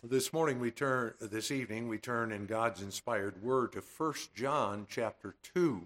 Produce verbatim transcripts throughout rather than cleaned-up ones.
This morning we turn, this evening we turn in God's inspired word to First John chapter two.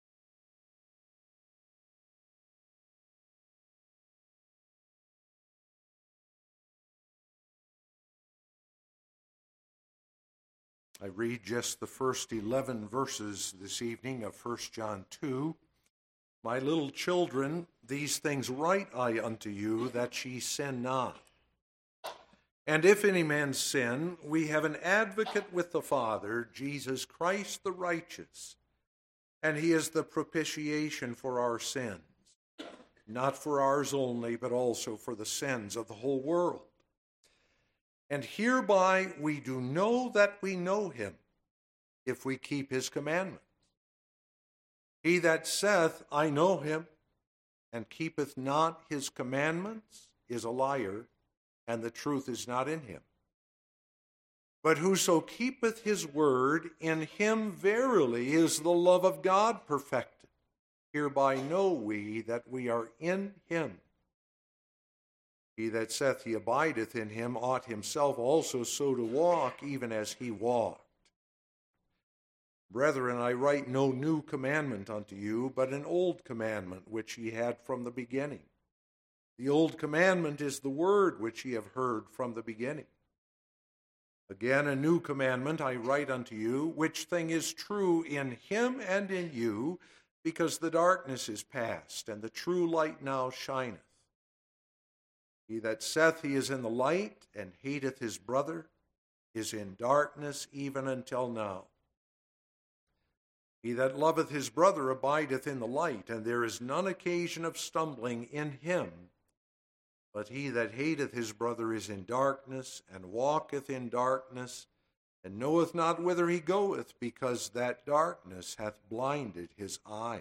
I read just the first eleven verses this evening of First John two. My little children, these things write I unto you, that ye sin not. And if any man sin, we have an advocate with the Father, Jesus Christ the righteous. And he is the propitiation for our sins, not for ours only, but also for the sins of the whole world. And hereby we do know that we know him, if we keep his commandments. He that saith, I know him, and keepeth not his commandments, is a liar, and the truth is not in him. But whoso keepeth his word, in him verily is the love of God perfected. Hereby know we that we are in him. He that saith he abideth in him ought himself also so to walk, even as he walked. Brethren, I write no new commandment unto you, but an old commandment which ye had from the beginning. The old commandment is the word which ye have heard from the beginning. Again, a new commandment I write unto you, which thing is true in him and in you, because the darkness is past, and the true light now shineth. He that saith he is in the light, and hateth his brother, is in darkness even until now. He that loveth his brother abideth in the light, and there is none occasion of stumbling in him. But he that hateth his brother is in darkness, and walketh in darkness, and knoweth not whither he goeth, because that darkness hath blinded his eyes.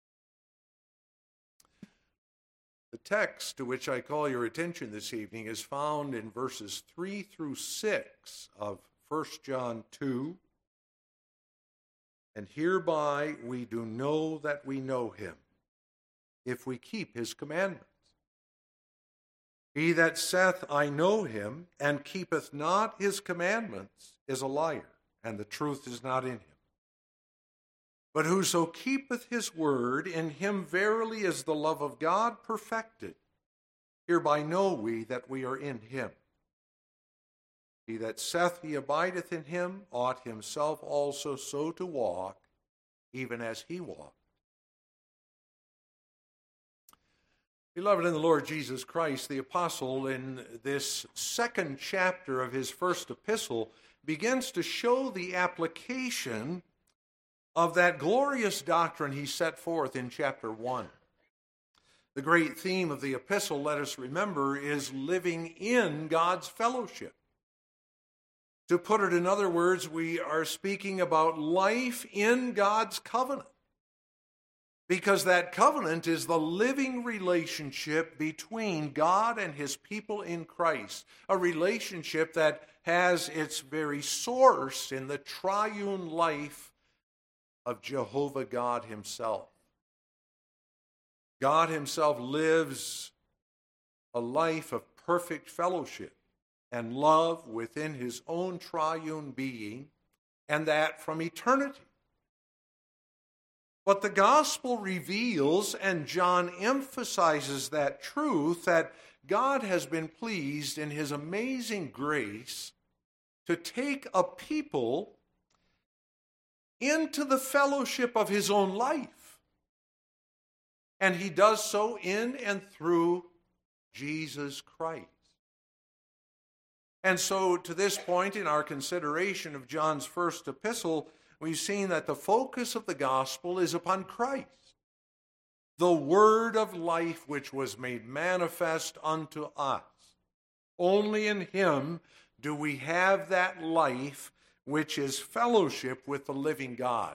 The text to which I call your attention this evening is found in verses three through six of First John two. And hereby we do know that we know him, if we keep his commandments. He that saith, I know him, and keepeth not his commandments, is a liar, and the truth is not in him. But whoso keepeth his word, in him verily is the love of God perfected. Hereby know we that we are in him. He that saith he abideth in him ought himself also so to walk, even as he walked. Beloved in the Lord Jesus Christ, the apostle in this second chapter of his first epistle begins to show the application of that glorious doctrine he set forth in chapter one. The great theme of the epistle, let us remember, is living in God's fellowship. To put it in other words, we are speaking about life in God's covenant. Because that covenant is the living relationship between God and his people in Christ. A relationship that has its very source in the triune life of Jehovah God himself. God himself lives a life of perfect fellowship and love within his own triune being, and that from eternity. But the gospel reveals, and John emphasizes that truth, that God has been pleased in his amazing grace to take a people into the fellowship of his own life. And he does so in and through Jesus Christ. And so to this point in our consideration of John's first epistle, we've seen that the focus of the gospel is upon Christ, the word of life which was made manifest unto us. Only in him do we have that life which is fellowship with the living God.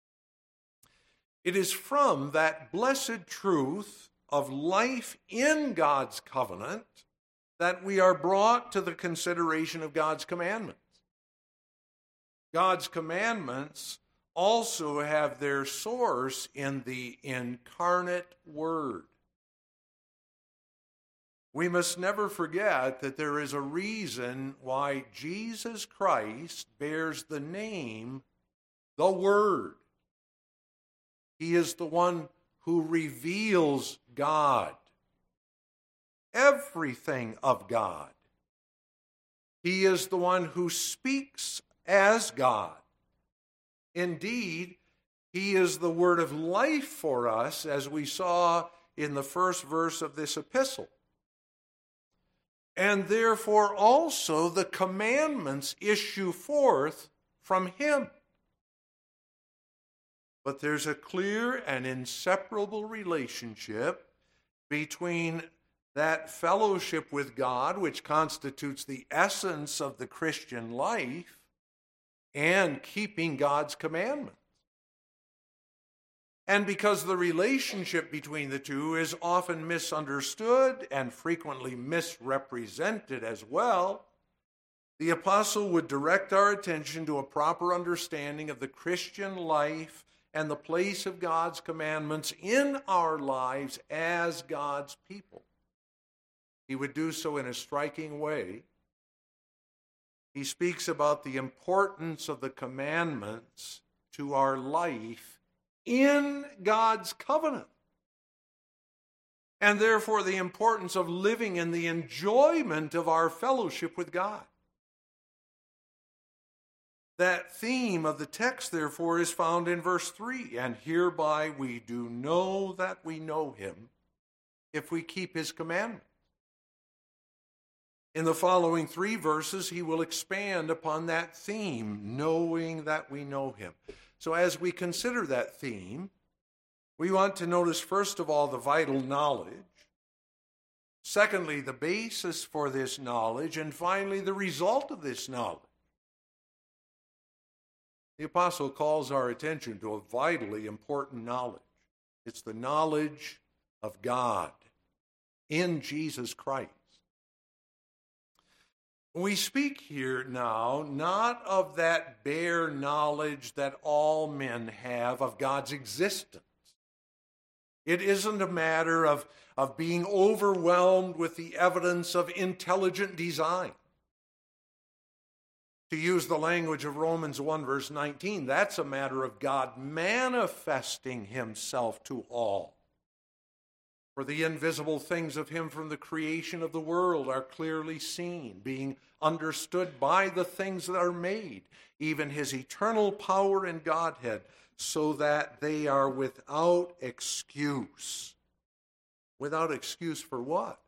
It is from that blessed truth of life in God's covenant that we are brought to the consideration of God's commandments. God's commandments also have their source in the incarnate Word. We must never forget that there is a reason why Jesus Christ bears the name, the Word. He is the one who reveals God, everything of God. He is the one who speaks as God. Indeed, he is the word of life for us, as we saw in the first verse of this epistle. And therefore also the commandments issue forth from him. But there's a clear and inseparable relationship between that fellowship with God, which constitutes the essence of the Christian life, and keeping God's commandments. And because the relationship between the two is often misunderstood and frequently misrepresented as well, the apostle would direct our attention to a proper understanding of the Christian life and the place of God's commandments in our lives as God's people. He would do so in a striking way. He speaks about the importance of the commandments to our life in God's covenant, and therefore the importance of living in the enjoyment of our fellowship with God. That theme of the text, therefore, is found in verse three. And hereby we do know that we know him, if we keep his commandments. In the following three verses, he will expand upon that theme, knowing that we know him. So as we consider that theme, we want to notice, first of all, the vital knowledge. Secondly, the basis for this knowledge. And finally, the result of this knowledge. The apostle calls our attention to a vitally important knowledge. It's the knowledge of God in Jesus Christ. We speak here now not of that bare knowledge that all men have of God's existence. It isn't a matter of, of being overwhelmed with the evidence of intelligent design. To use the language of Romans one, verse nineteen, that's a matter of God manifesting himself to all. For the invisible things of him from the creation of the world are clearly seen, being understood by the things that are made, even his eternal power and Godhead, so that they are without excuse. Without excuse for what?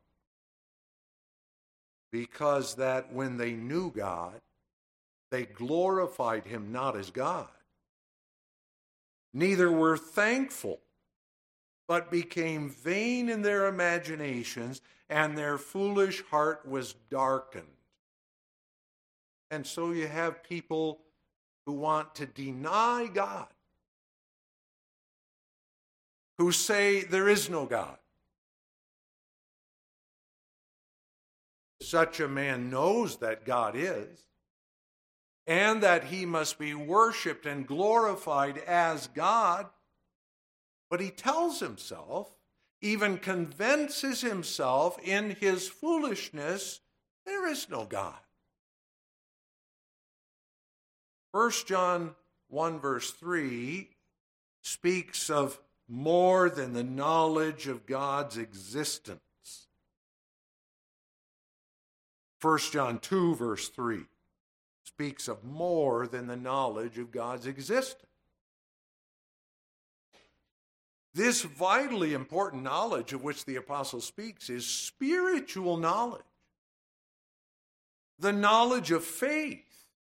Because that when they knew God, they glorified him not as God, neither were thankful, but became vain in their imaginations, and their foolish heart was darkened. And so you have people who want to deny God, who say there is no God. Such a man knows that God is, and that he must be worshiped and glorified as God. But he tells himself, even convinces himself in his foolishness, there is no God. First John one verse three speaks of more than the knowledge of God's existence. First John two verse three speaks of more than the knowledge of God's existence. This vitally important knowledge of which the apostle speaks is spiritual knowledge. The knowledge of faith.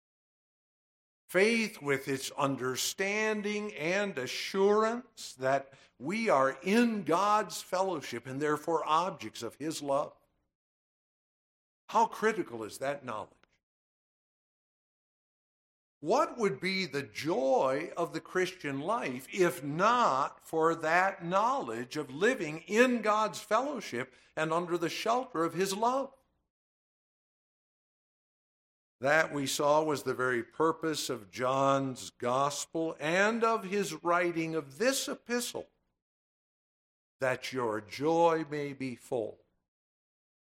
Faith with its understanding and assurance that we are in God's fellowship and therefore objects of his love. How critical is that knowledge? What would be the joy of the Christian life if not for that knowledge of living in God's fellowship and under the shelter of his love? That, we saw, was the very purpose of John's gospel and of his writing of this epistle, that your joy may be full.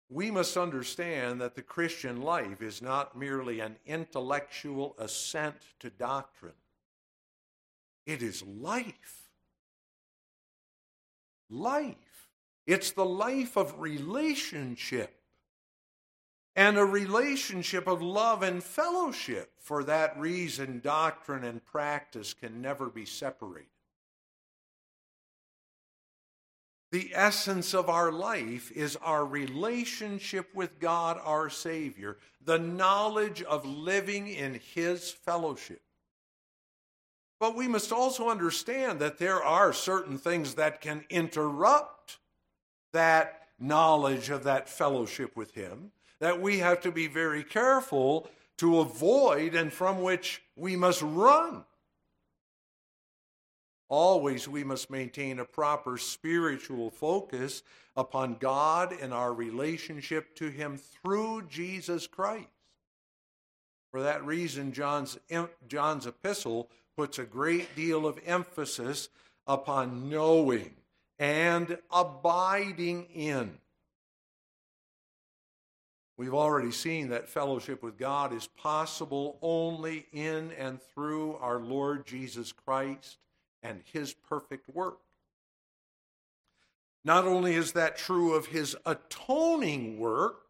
we must understand that the Christian life is not merely an intellectual assent to doctrine. It is life. Life. It's the life of relationship. And a relationship of love and fellowship. For that reason, doctrine and practice can never be separated. The essence of our life is our relationship with God, our Savior, the knowledge of living in His fellowship. But we must also understand that there are certain things that can interrupt that knowledge of that fellowship with Him, that we have to be very careful to avoid and from which we must run. Always we must maintain a proper spiritual focus upon God and our relationship to Him through Jesus Christ. For that reason, John's, John's epistle puts a great deal of emphasis upon knowing and abiding in. We've already seen that fellowship with God is possible only in and through our Lord Jesus Christ and His perfect work. Not only is that true of His atoning work,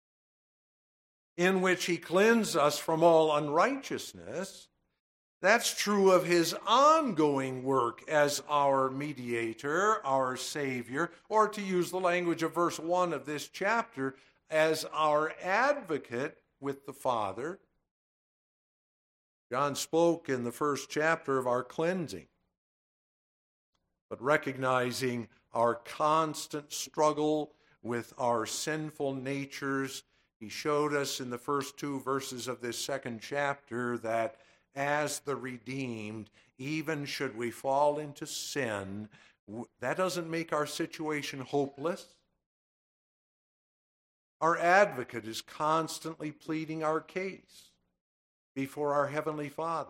in which He cleansed us from all unrighteousness, that's true of His ongoing work as our mediator, our Savior, or to use the language of verse one of this chapter, as our advocate with the Father. John spoke in the first chapter of our cleansing. But recognizing our constant struggle with our sinful natures, he showed us in the first two verses of this second chapter that as the redeemed, even should we fall into sin, that doesn't make our situation hopeless. Our advocate is constantly pleading our case before our Heavenly Father.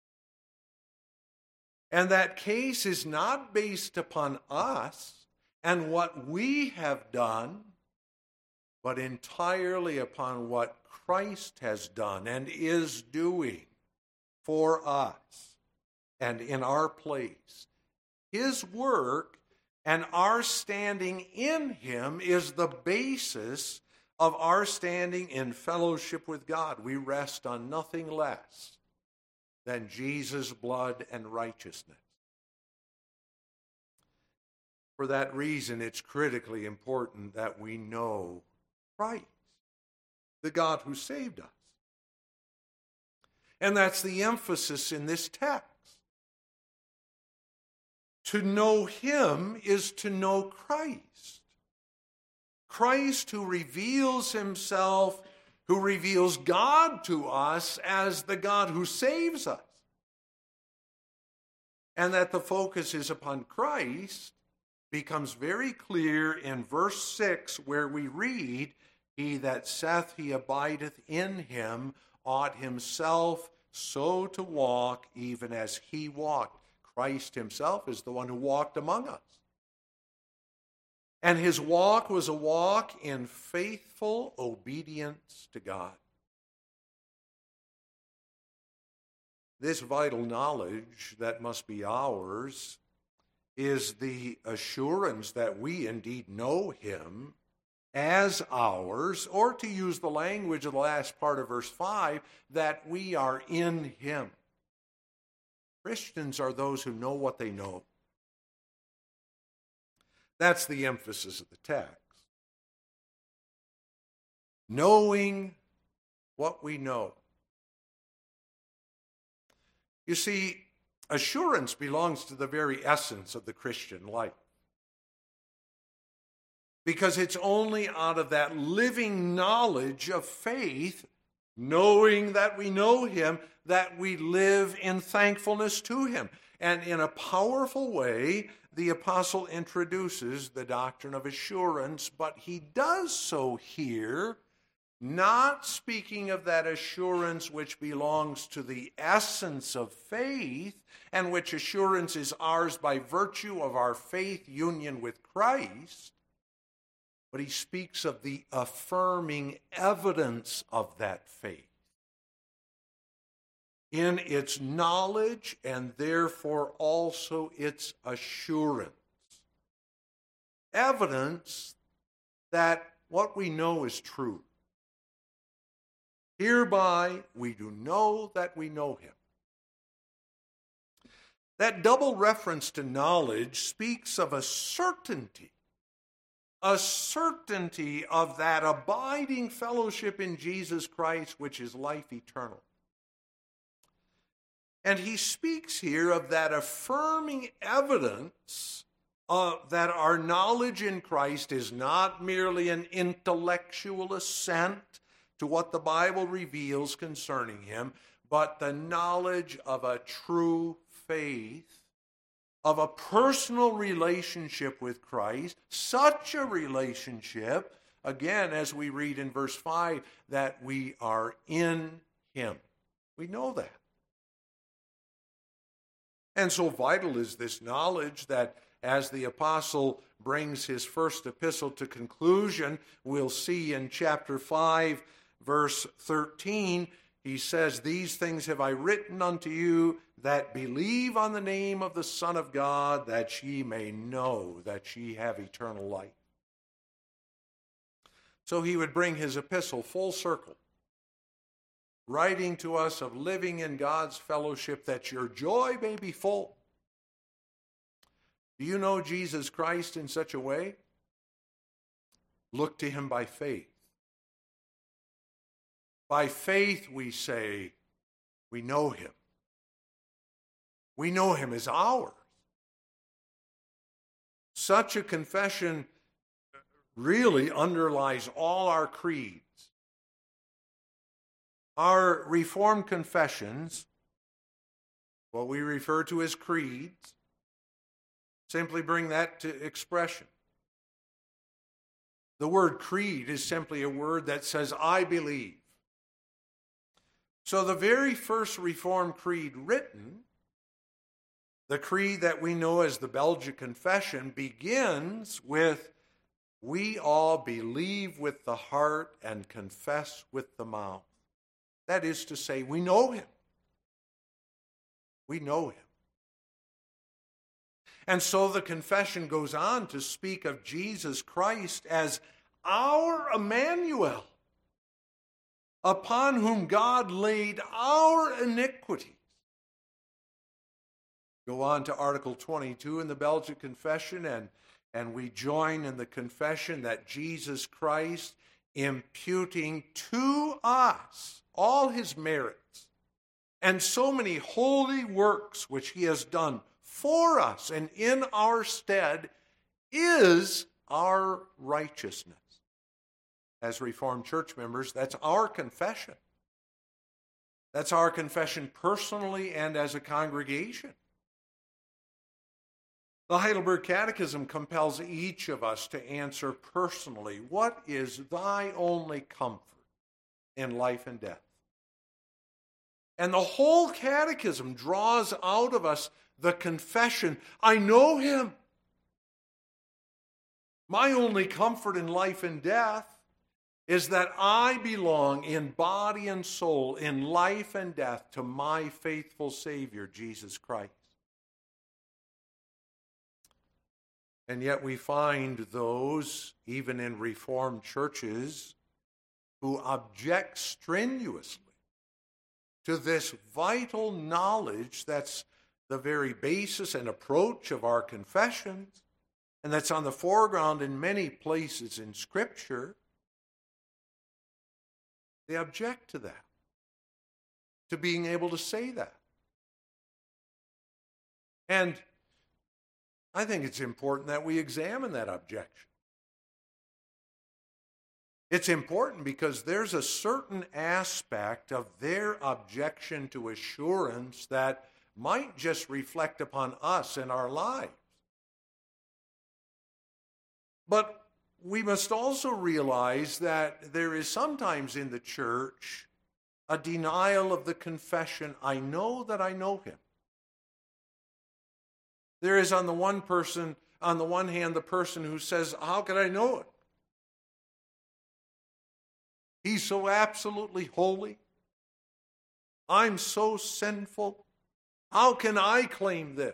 And that case is not based upon us and what we have done, but entirely upon what Christ has done and is doing for us and in our place. His work and our standing in Him is the basis of our standing in fellowship with God. We rest on nothing less than Jesus' blood and righteousness. For that reason, it's critically important that we know Christ, the God who saved us. And that's the emphasis in this text. To know Him is to know Christ. Christ who reveals Himself, who reveals God to us as the God who saves us. And that the focus is upon Christ becomes very clear in verse six, where we read, "He that saith he abideth in Him ought himself so to walk even as He walked." Christ Himself is the one who walked among us. And His walk was a walk in faithful obedience to God. This vital knowledge that must be ours is the assurance that we indeed know Him as ours, or to use the language of the last part of verse five, that we are in Him. Christians are those who know what they know. That's the emphasis of the text. Knowing what we know. You see, assurance belongs to the very essence of the Christian life. Because it's only out of that living knowledge of faith, knowing that we know Him, that we live in thankfulness to Him. And in a powerful way, the apostle introduces the doctrine of assurance, but he does so here, not speaking of that assurance which belongs to the essence of faith, and which assurance is ours by virtue of our faith union with Christ, but he speaks of the affirming evidence of that faith in its knowledge and therefore also its assurance. Evidence that what we know is true. Hereby we do know that we know him. That double reference to knowledge speaks of a certainty, a certainty of that abiding fellowship in Jesus Christ, which is life eternal. And he speaks here of that affirming evidence uh, that our knowledge in Christ is not merely an intellectual assent to what the Bible reveals concerning him, but the knowledge of a true faith, of a personal relationship with Christ, such a relationship, again, as we read in verse five, that we are in him. We know that. And so vital is this knowledge that as the apostle brings his first epistle to conclusion, we'll see in chapter five, verse thirteen, he says, "These things have I written unto you that believe on the name of the Son of God, that ye may know that ye have eternal life." So he would bring his epistle full circle, writing to us of living in God's fellowship, that your joy may be full. Do you know Jesus Christ in such a way? Look to him by faith. By faith we say we know him. We know him as ours. Such a confession really underlies all our creeds. Our Reformed confessions, what we refer to as creeds, simply bring that to expression. The word creed is simply a word that says, I believe. So the very first Reformed creed written, the creed that we know as the Belgic Confession, begins with, we all believe with the heart and confess with the mouth. That is to say, we know him. We know him. And so the confession goes on to speak of Jesus Christ as our Emmanuel, upon whom God laid our iniquities. Go on to Article twenty-two in the Belgic Confession, and, and we join in the confession that Jesus Christ, imputing to us all his merits and so many holy works which he has done for us and in our stead, is our righteousness. As Reformed church members, that's our confession. That's our confession personally and as a congregation. The Heidelberg Catechism compels each of us to answer personally, what is thy only comfort in life and death? And the whole catechism draws out of us the confession, I know him. My only comfort in life and death is that I belong in body and soul, in life and death, to my faithful Savior, Jesus Christ. And yet we find those, even in Reformed churches, who object strenuously to this vital knowledge that's the very basis and approach of our confessions, and that's on the foreground in many places in Scripture. They object to that, to being able to say that. And I think it's important that we examine that objection. It's important because there's a certain aspect of their objection to assurance that might just reflect upon us in our lives. But we must also realize that there is sometimes in the church a denial of the confession, I know that I know him. There is on the one person, on the one hand, the person who says, how can I know it? He's so absolutely holy. I'm so sinful. How can I claim this?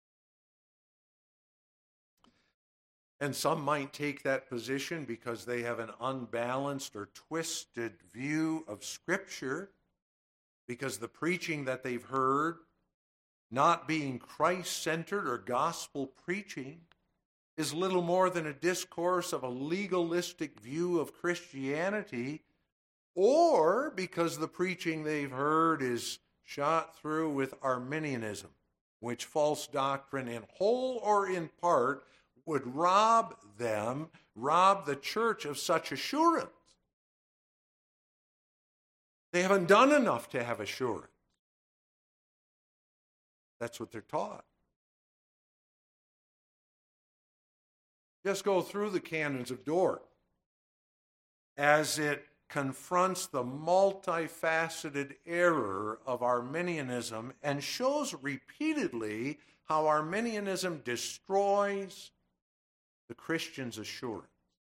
And some might take that position because they have an unbalanced or twisted view of Scripture, because the preaching that they've heard, not being Christ-centered or gospel preaching, is little more than a discourse of a legalistic view of Christianity, or because the preaching they've heard is shot through with Arminianism, which false doctrine in whole or in part would rob them, rob the church of such assurance. They haven't done enough to have assurance. That's what they're taught. Just go through the canons of Dort as it confronts the multifaceted error of Arminianism and shows repeatedly how Arminianism destroys the Christian's assurance.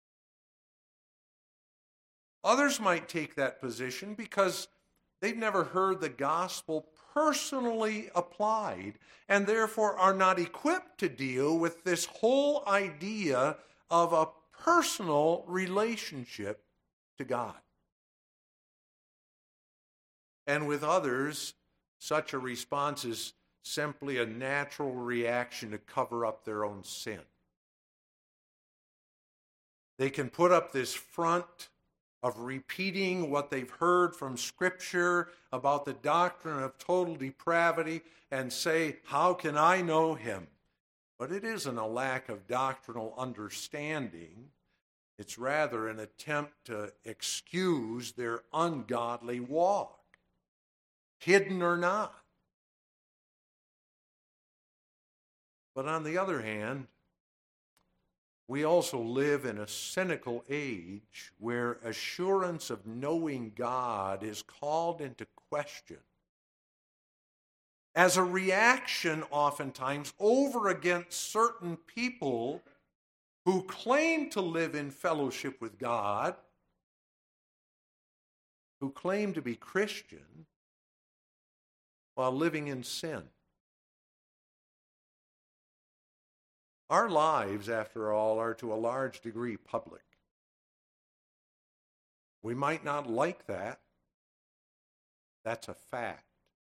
Others might take that position because they've never heard the gospel personally applied and therefore are not equipped to deal with this whole idea of a personal relationship to God. And with others, such a response is simply a natural reaction to cover up their own sin. They can put up this front of repeating what they've heard from Scripture about the doctrine of total depravity and say, how can I know him? But it isn't a lack of doctrinal understanding. It's rather an attempt to excuse their ungodly walk, hidden or not. But on the other hand, we also live in a cynical age where assurance of knowing God is called into question as a reaction oftentimes over against certain people who claim to live in fellowship with God, who claim to be Christian while living in sin. Our lives, after all, are to a large degree public. We might not like that. That's a fact.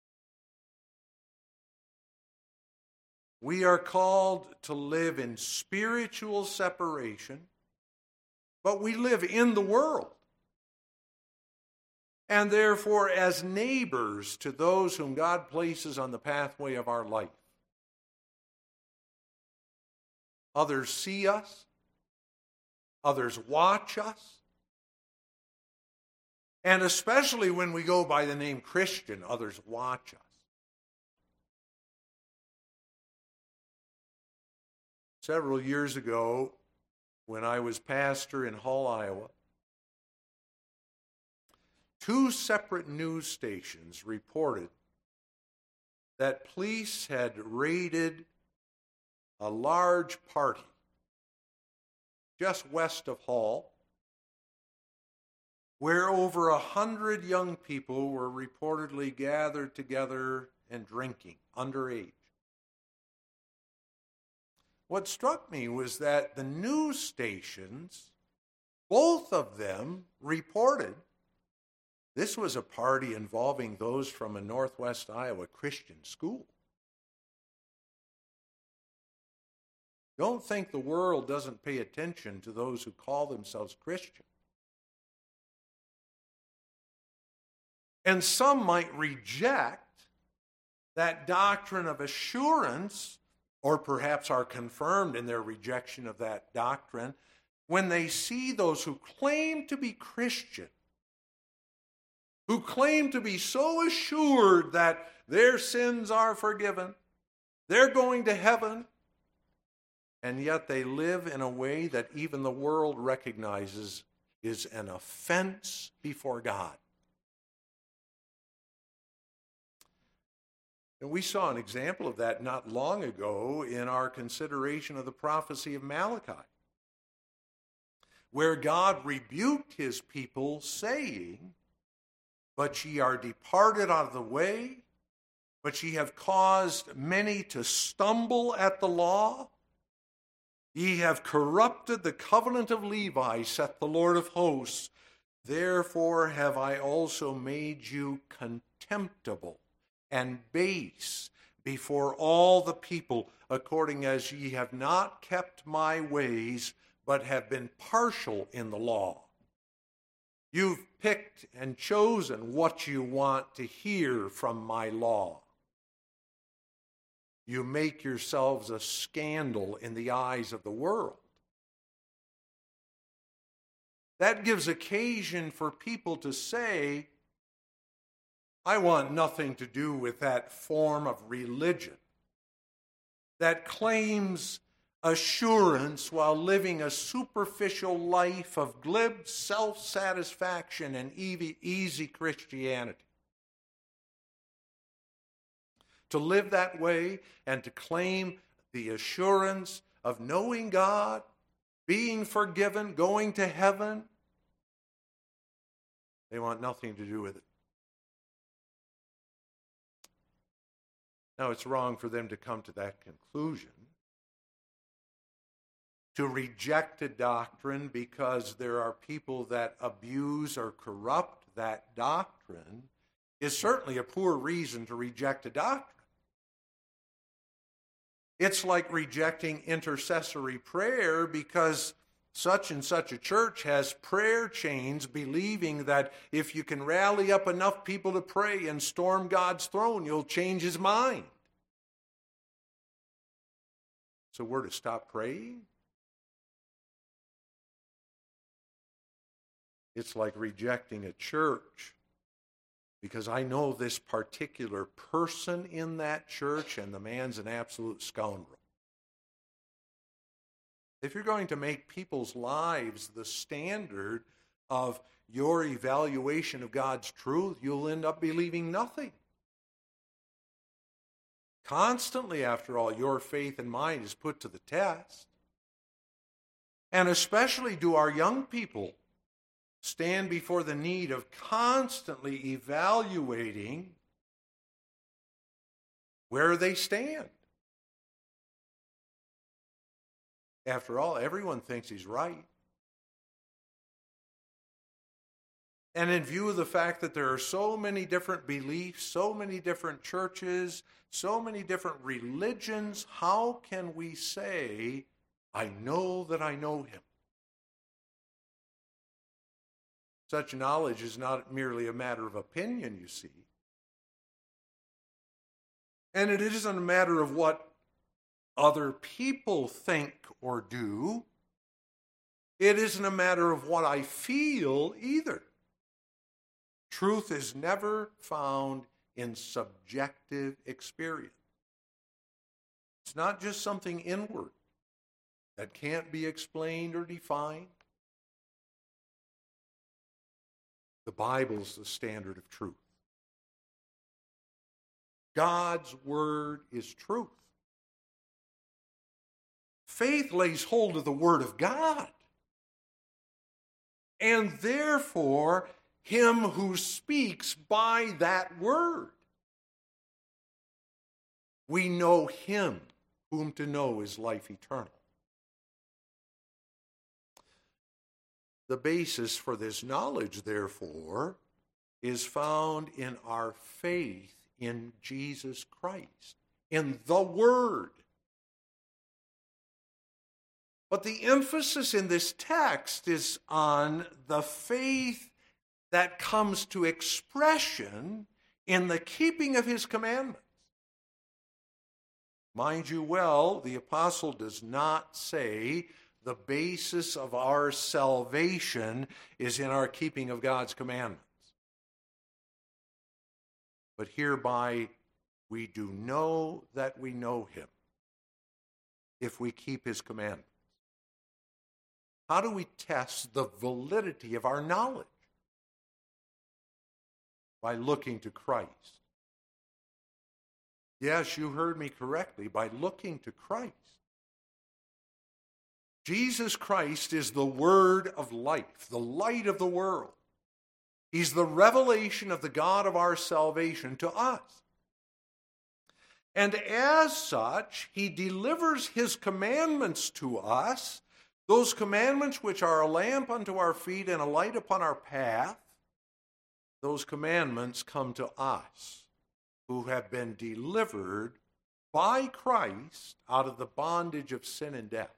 We are called to live in spiritual separation, but we live in the world. And therefore, as neighbors to those whom God places on the pathway of our life. Others see us. Others watch us. And especially when we go by the name Christian, others watch us. Several years ago, when I was pastor in Hull, Iowa, two separate news stations reported that police had raided a large party just west of Hull, where over a hundred young people were reportedly gathered together and drinking, underage. What struck me was that the news stations, both of them, reported this was a party involving those from a Northwest Iowa Christian school. Don't think the world doesn't pay attention to those who call themselves Christian. And some might reject that doctrine of assurance, or perhaps are confirmed in their rejection of that doctrine, when they see those who claim to be Christian, who claim to be so assured that their sins are forgiven, they're going to heaven, and yet they live in a way that even the world recognizes is an offense before God. And we saw an example of that not long ago in our consideration of the prophecy of Malachi. where God rebuked his people, saying, "But ye are departed out of the way, but ye have caused many to stumble at the law. Ye have corrupted the covenant of Levi, saith the Lord of hosts. Therefore have I also made you contemptible and base before all the people, according as ye have not kept my ways, but have been partial in the law." You've picked and chosen what you want to hear from my law. You make yourselves a scandal in the eyes of the world. That gives occasion for people to say, "I want nothing to do with that form of religion that claims assurance while living a superficial life of glib self-satisfaction and easy Christianity." To live that way and to claim the assurance of knowing God, being forgiven, going to heaven, they want nothing to do with it. Now, it's wrong for them to come to that conclusion, to reject a doctrine because there are people that abuse or corrupt that doctrine is certainly a poor reason to reject a doctrine. It's like rejecting intercessory prayer because such and such a church has prayer chains, believing that if you can rally up enough people to pray and storm God's throne, you'll change his mind. So we're to stop praying? It's like rejecting a church because I know this particular person in that church and the man's an absolute scoundrel. If you're going to make people's lives the standard of your evaluation of God's truth, you'll end up believing nothing. Constantly, after all, your faith and mine is put to the test. And especially do our young people stand before the need of constantly evaluating where they stand. After all, everyone thinks he's right. And in view of the fact that there are so many different beliefs, so many different churches, so many different religions, how can we say, "I know that I know him"? Such knowledge is not merely a matter of opinion, you see. And it isn't a matter of what other people think or do. It isn't a matter of what I feel either. Truth is never found in subjective experience. It's not just something inward that can't be explained or defined. The Bible's the standard of truth. God's word is truth. Faith lays hold of the word of God. And therefore, him who speaks by that word. We know him whom to know is life eternal. The basis for this knowledge, therefore, is found in our faith in Jesus Christ, in the Word. But the emphasis in this text is on the faith that comes to expression in the keeping of his commandments. Mind you well, the apostle does not say the basis of our salvation is in our keeping of God's commandments. But hereby we do know that we know him if we keep his commandments. How do we test the validity of our knowledge? By looking to Christ. Yes, you heard me correctly, by looking to Christ. Jesus Christ is the word of life, the light of the world. He's the revelation of the God of our salvation to us. And as such, he delivers his commandments to us, those commandments which are a lamp unto our feet and a light upon our path. Those commandments come to us who have been delivered by Christ out of the bondage of sin and death.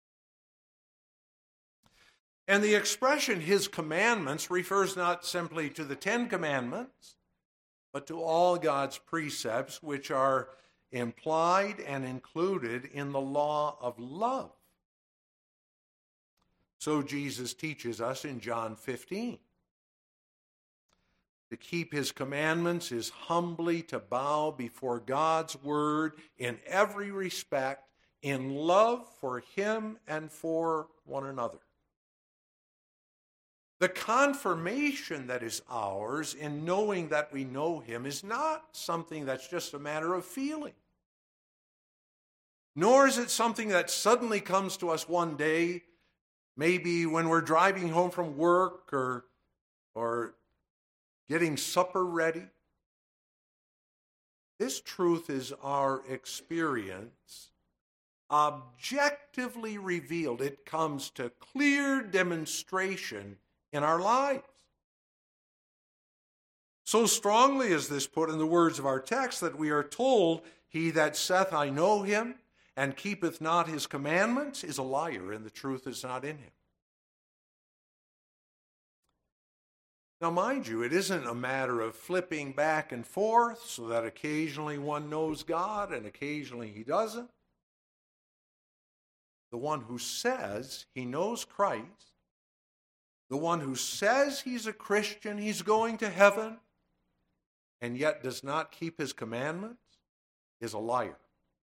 And the expression, his commandments, refers not simply to the Ten Commandments, but to all God's precepts, which are implied and included in the law of love. So Jesus teaches us in John fifteen. To keep his commandments is humbly to bow before God's word in every respect, in love for him and for one another. The confirmation that is ours in knowing that we know him is not something that's just a matter of feeling. Nor is it something that suddenly comes to us one day, maybe when we're driving home from work or, or getting supper ready. This truth is our experience, objectively revealed. It comes to clear demonstration in our lives. So strongly is this put in the words of our text that we are told, he that saith, I know him, and keepeth not his commandments, is a liar, and the truth is not in him. Now, mind you, it isn't a matter of flipping back and forth so that occasionally one knows God and occasionally he doesn't. The one who says he knows Christ, the one who says he's a Christian, he's going to heaven, and yet does not keep his commandments, is a liar.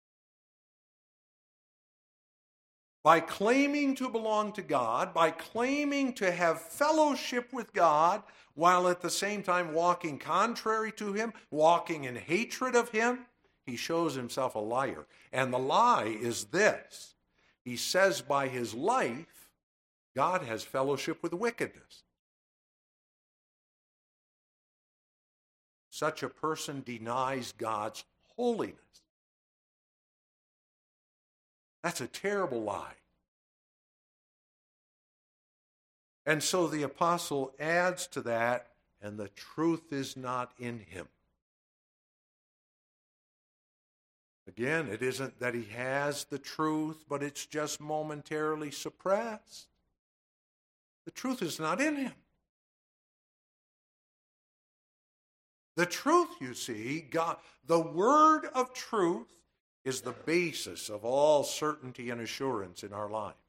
By claiming to belong to God, by claiming to have fellowship with God, while at the same time walking contrary to him, walking in hatred of him, he shows himself a liar. And the lie is this. He says by his life, God has fellowship with wickedness. Such a person denies God's holiness. That's a terrible lie. And so the apostle adds to that, and the truth is not in him. Again, it isn't that he has the truth, but it's just momentarily suppressed. The truth is not in him. The truth, you see, God, the word of truth is the basis of all certainty and assurance in our lives.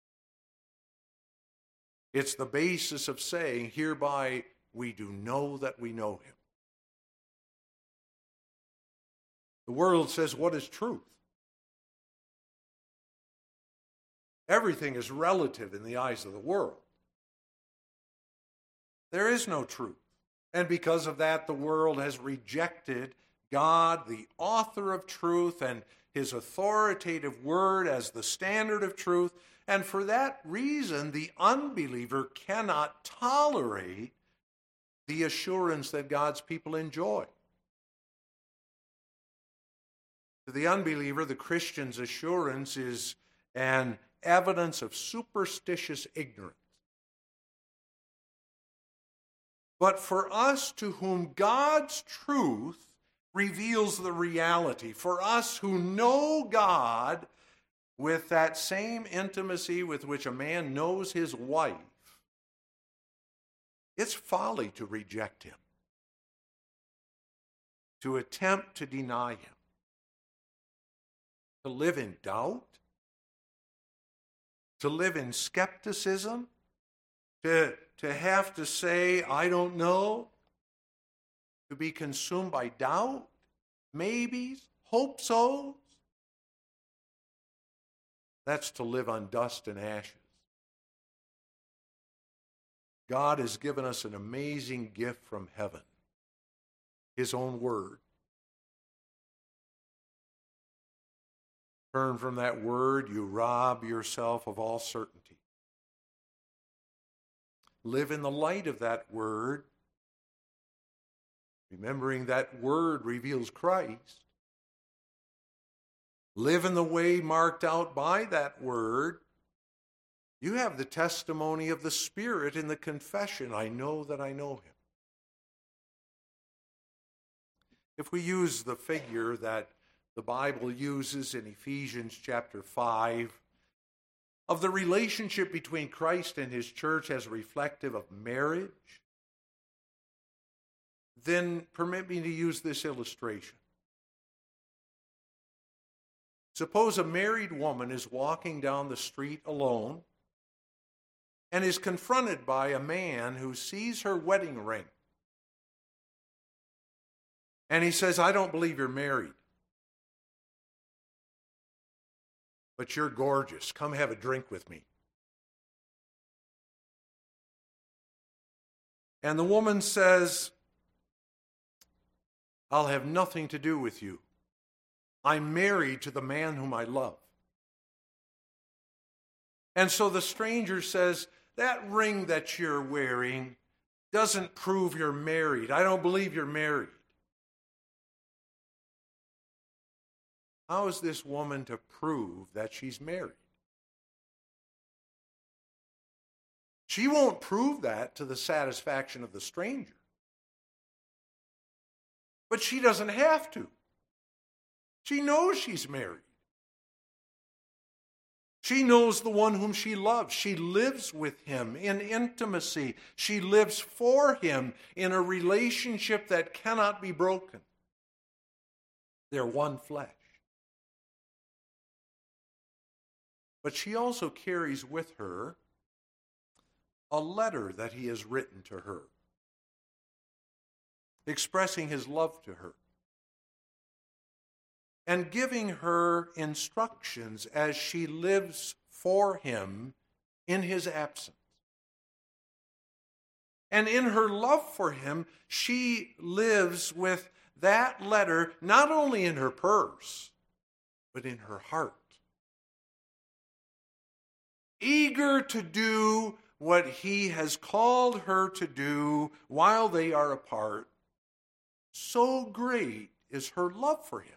It's the basis of saying, hereby we do know that we know him. The world says, what is truth? Everything is relative in the eyes of the world. There is no truth. And because of that, the world has rejected God, the author of truth, and his authoritative word as the standard of truth. And for that reason, the unbeliever cannot tolerate the assurance that God's people enjoy. To the unbeliever, the Christian's assurance is an evidence of superstitious ignorance. But for us to whom God's truth reveals the reality, for us who know God with that same intimacy with which a man knows his wife, it's folly to reject him, to attempt to deny him, to live in doubt, to live in skepticism, to, to have to say, I don't know, to be consumed by doubt, maybes, hope-sos. That's to live on dust and ashes. God has given us an amazing gift from heaven, his own word. Turn from that word, you rob yourself of all certainty. Live in the light of that word, remembering that word reveals Christ. Live in the way marked out by that word. You have the testimony of the Spirit in the confession, I know that I know him. If we use the figure that the Bible uses in Ephesians chapter five, of the relationship between Christ and his church as reflective of marriage, then permit me to use this illustration. Suppose a married woman is walking down the street alone and is confronted by a man who sees her wedding ring. And he says, I don't believe you're married, but you're gorgeous. Come have a drink with me. And the woman says, I'll have nothing to do with you. I'm married to the man whom I love. And so the stranger says, that ring that you're wearing doesn't prove you're married. I don't believe you're married. How is this woman to prove that she's married? She won't prove that to the satisfaction of the stranger. But she doesn't have to. She knows she's married. She knows the one whom she loves. She lives with him in intimacy. She lives for him in a relationship that cannot be broken. They're one flesh. But she also carries with her a letter that he has written to her, expressing his love to her, and giving her instructions as she lives for him in his absence. And in her love for him, she lives with that letter not only in her purse, but in her heart. Eager to do what he has called her to do while they are apart. So great is her love for him.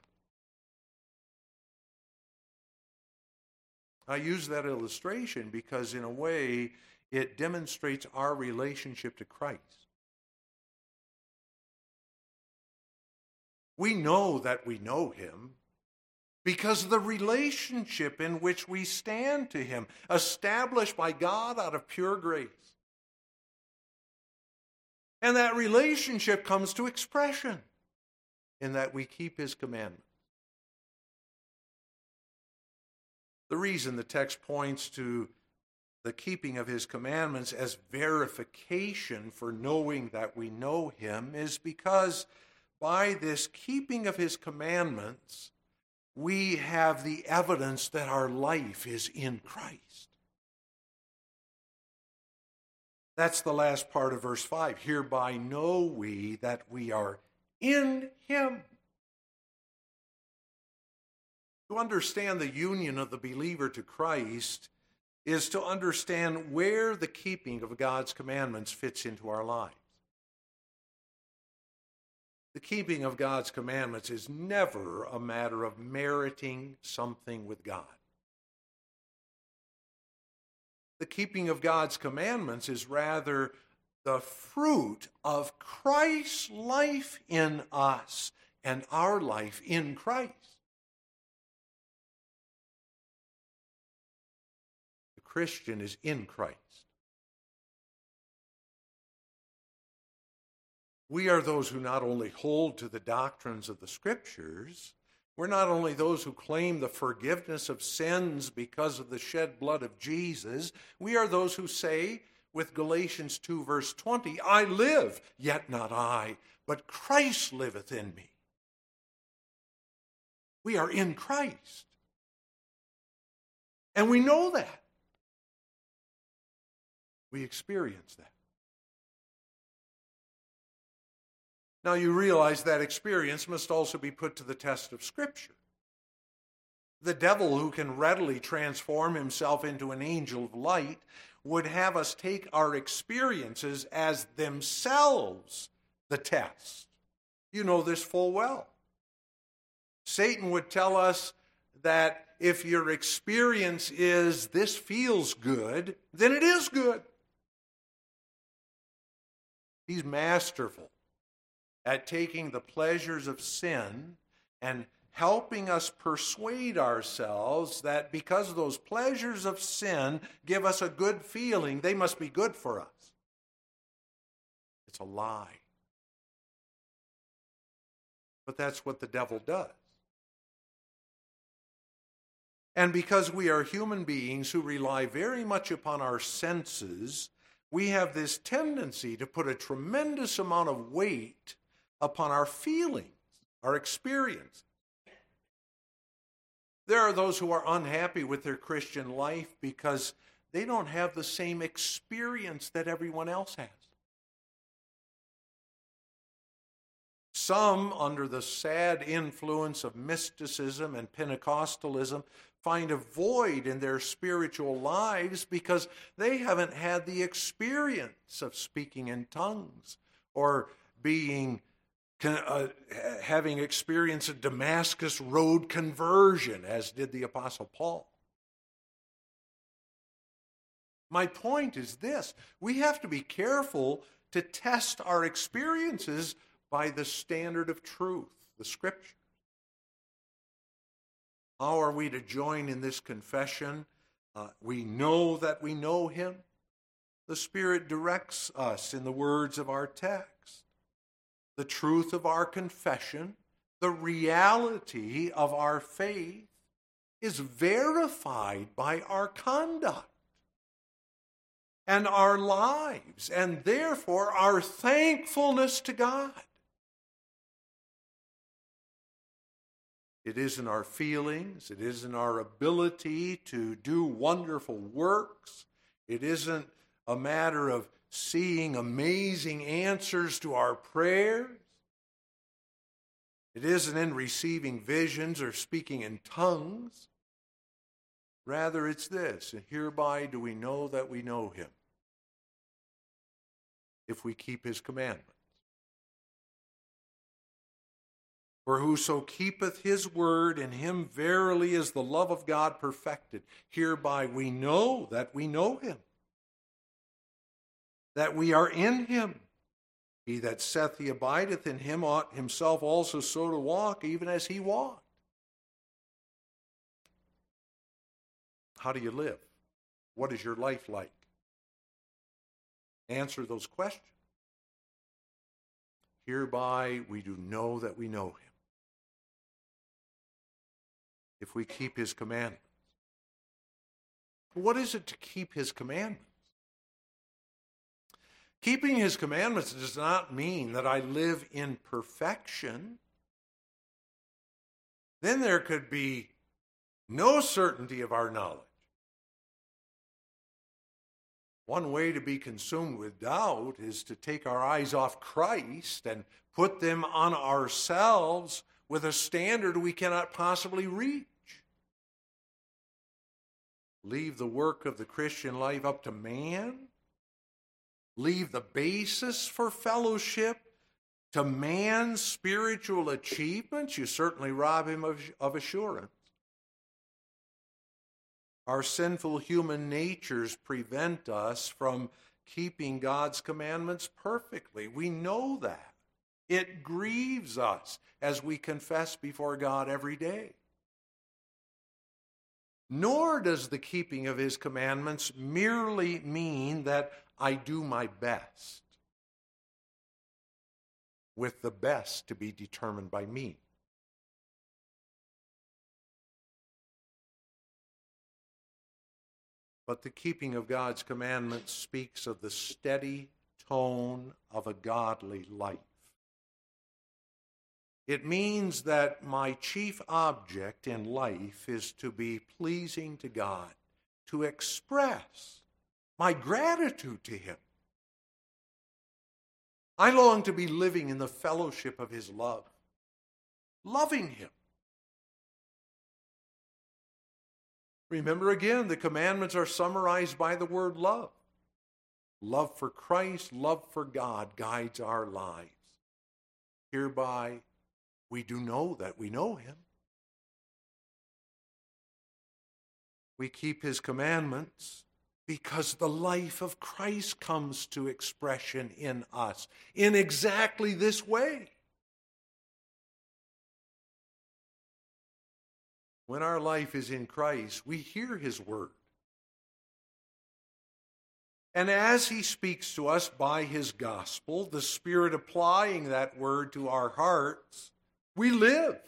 I use that illustration because in a way it demonstrates our relationship to Christ. We know that we know him because of the relationship in which we stand to him, established by God out of pure grace. And that relationship comes to expression in that we keep his commandments. The reason the text points to the keeping of his commandments as verification for knowing that we know him is because by this keeping of his commandments, we have the evidence that our life is in Christ. That's the last part of verse five. Hereby know we that we are in him. To understand the union of the believer to Christ is to understand where the keeping of God's commandments fits into our lives. The keeping of God's commandments is never a matter of meriting something with God. The keeping of God's commandments is rather the fruit of Christ's life in us and our life in Christ. The Christian is in Christ. We are those who not only hold to the doctrines of the Scriptures, we're not only those who claim the forgiveness of sins because of the shed blood of Jesus, we are those who say, with Galatians two verse twenty, I live, yet not I, but Christ liveth in me. We are in Christ. And we know that. We experience that. Now you realize that experience must also be put to the test of Scripture. The devil, who can readily transform himself into an angel of light, would have us take our experiences as themselves the test. You know this full well. Satan would tell us that if your experience is this feels good, then it is good. He's masterful at taking the pleasures of sin and helping us persuade ourselves that because those pleasures of sin give us a good feeling, they must be good for us. It's a lie. But that's what the devil does. And because we are human beings who rely very much upon our senses, we have this tendency to put a tremendous amount of weight upon our feelings, our experience. There are those who are unhappy with their Christian life because they don't have the same experience that everyone else has. Some, under the sad influence of mysticism and Pentecostalism, find a void in their spiritual lives because they haven't had the experience of speaking in tongues or being uh, having experienced a Damascus Road conversion, as did the Apostle Paul. My point is this: we have to be careful to test our experiences by the standard of truth, the Scripture. How are we to join in this confession? Uh, we know that we know Him. The Spirit directs us in the words of our text. The truth of our confession, the reality of our faith, is verified by our conduct and our lives, and therefore our thankfulness to God. It isn't our feelings. It isn't our ability to do wonderful works. It isn't a matter of seeing amazing answers to our prayers. It isn't in receiving visions or speaking in tongues. Rather, it's this: and hereby do we know that we know Him, if we keep His commandments. For whoso keepeth His word, in him verily is the love of God perfected. Hereby we know that we know Him, that we are in Him. He that saith he abideth in Him ought himself also so to walk, even as He walked. How do you live? What is your life like? Answer those questions. Hereby we do know that we know Him, if we keep His commandments. What is it to keep His commandments? Keeping His commandments does not mean that I live in perfection. Then there could be no certainty of our knowledge. One way to be consumed with doubt is to take our eyes off Christ and put them on ourselves with a standard we cannot possibly reach. Leave the work of the Christian life up to man. Leave the basis for fellowship to man's spiritual achievements. You certainly rob him of, of assurance. Our sinful human natures prevent us from keeping God's commandments perfectly. We know that. It grieves us as we confess before God every day. Nor does the keeping of His commandments merely mean that I do my best, with the best to be determined by me. But the keeping of God's commandments speaks of the steady tone of a godly life. It means that my chief object in life is to be pleasing to God, to express my gratitude to Him. I long to be living in the fellowship of His love, loving Him. Remember again, the commandments are summarized by the word love. Love for Christ, love for God guides our lives. Hereby, we do know that we know him. We keep his commandments because the life of Christ comes to expression in us in exactly this way. When our life is in Christ, we hear his word. And as he speaks to us by his gospel, the Spirit applying that word to our hearts, we live.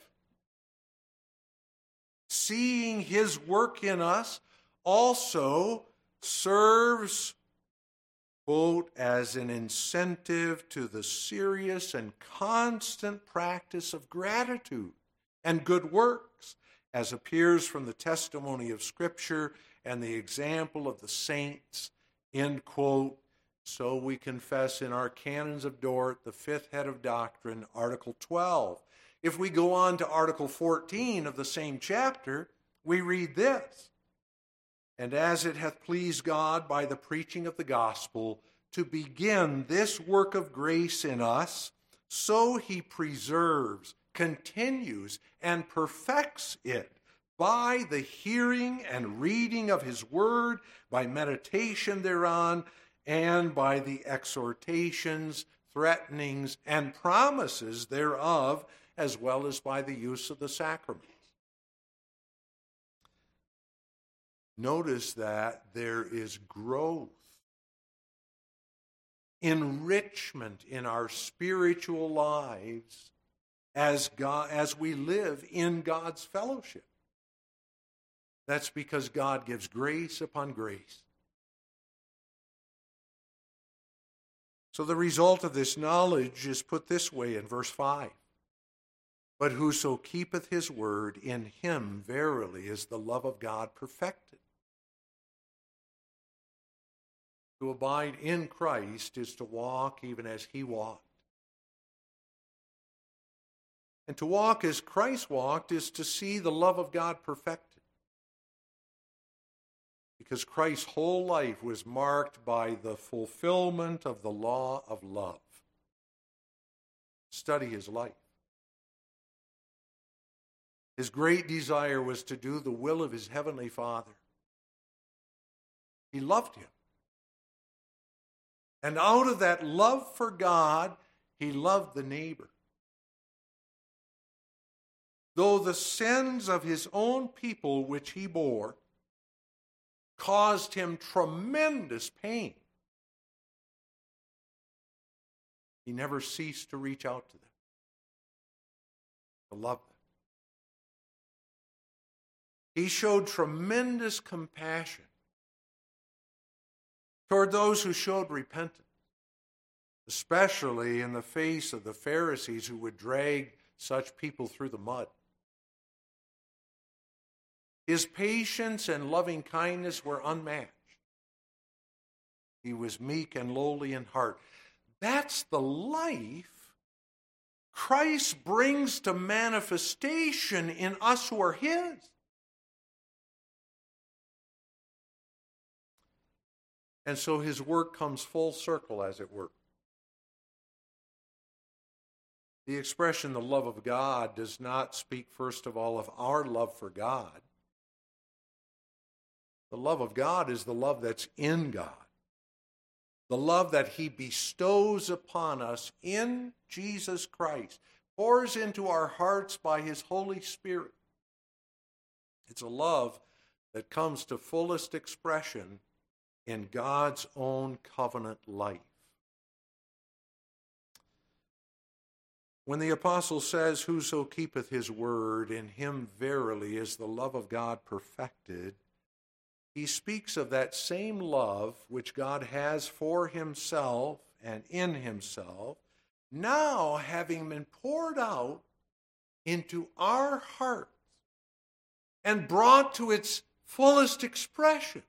Seeing his work in us also serves, quote, as an incentive to the serious and constant practice of gratitude and good works, as appears from the testimony of Scripture and the example of the saints, end quote. So we confess in our Canons of Dort, the fifth head of doctrine, Article twelve. If we go on to Article fourteen of the same chapter, we read this: "And as it hath pleased God by the preaching of the gospel to begin this work of grace in us, so he preserves, continues, and perfects it by the hearing and reading of his word, by meditation thereon, and by the exhortations, threatenings, and promises thereof, as well as by the use of the sacraments." Notice that there is growth, enrichment in our spiritual lives as God, as we live in God's fellowship. That's because God gives grace upon grace. So the result of this knowledge is put this way in verse five. "But whoso keepeth his word, in him verily is the love of God perfected." To abide in Christ is to walk even as he walked. And to walk as Christ walked is to see the love of God perfected. Because Christ's whole life was marked by the fulfillment of the law of love. Study his life. His great desire was to do the will of his heavenly Father. He loved him. And out of that love for God, he loved the neighbor. Though the sins of his own people which he bore caused him tremendous pain, he never ceased to reach out to them, to love them. He showed tremendous compassion toward those who showed repentance, especially in the face of the Pharisees who would drag such people through the mud. His patience and loving kindness were unmatched. He was meek and lowly in heart. That's the life Christ brings to manifestation in us who are his. And so his work comes full circle, as it were. The expression, the love of God, does not speak, first of all, of our love for God. The love of God is the love that's in God. The love that he bestows upon us in Jesus Christ, pours into our hearts by his Holy Spirit. It's a love that comes to fullest expression in God's own covenant life. When the apostle says, "Whoso keepeth his word, in him verily is the love of God perfected," he speaks of that same love which God has for himself and in himself, now having been poured out into our hearts and brought to its fullest expression.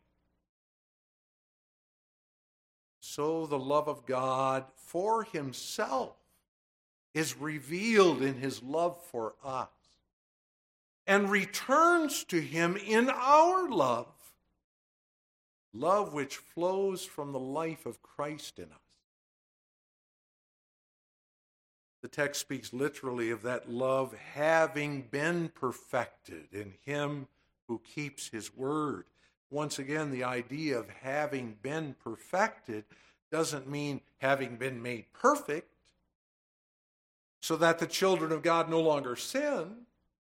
So the love of God for himself is revealed in his love for us. and returns to him in our love, love which flows from the life of Christ in us. The text speaks literally of that love having been perfected in him who keeps his word. Once again, the idea of having been perfected doesn't mean having been made perfect so that the children of God no longer sin.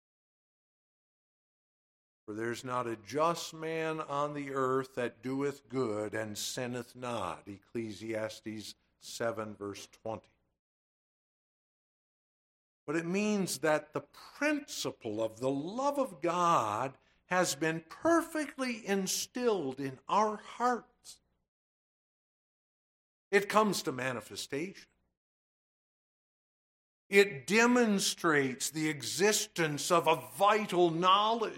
For there's not a just man on the earth that doeth good and sinneth not. Ecclesiastes seven, verse twenty. But it means that the principle of the love of God has been perfectly instilled in our hearts. It comes to manifestation. It demonstrates the existence of a vital knowledge.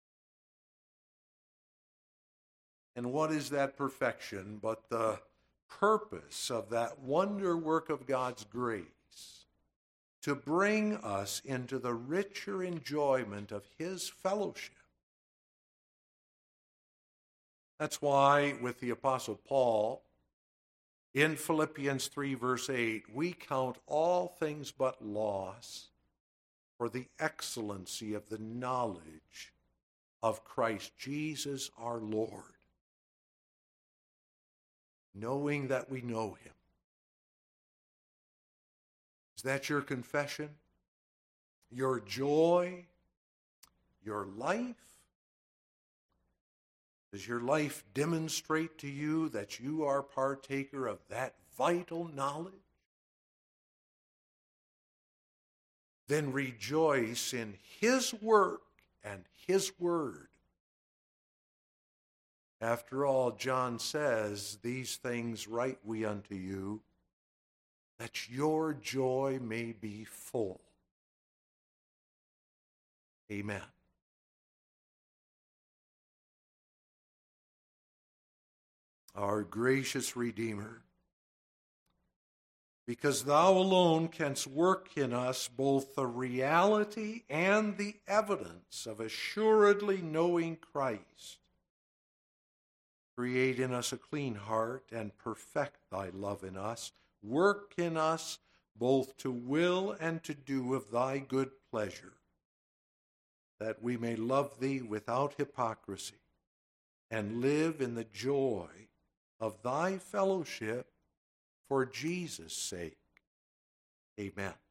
And what is that perfection but the purpose of that wonder work of God's grace to bring us into the richer enjoyment of his fellowship? That's why with the Apostle Paul, in Philippians three, verse eight, we count all things but loss for the excellency of the knowledge of Christ Jesus our Lord, knowing that we know him. Is that your confession? Your joy? Your life? Does your life demonstrate to you that you are partaker of that vital knowledge? Then rejoice in his work and his word. After all, John says, these things write we unto you, that your joy may be full. Amen. Our gracious Redeemer, because thou alone canst work in us both the reality and the evidence of assuredly knowing Christ, create in us a clean heart and perfect thy love in us. Work in us both to will and to do of thy good pleasure, that we may love thee without hypocrisy and live in the joy of thy fellowship for Jesus' sake. Amen.